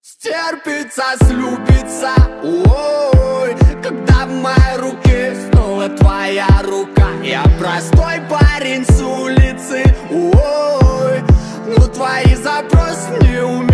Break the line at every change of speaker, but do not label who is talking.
Стерпится, слюбится, ой, когда в моей руке снова твоя рука. Я простой парень с улицы, ой, но твои запросы не умеют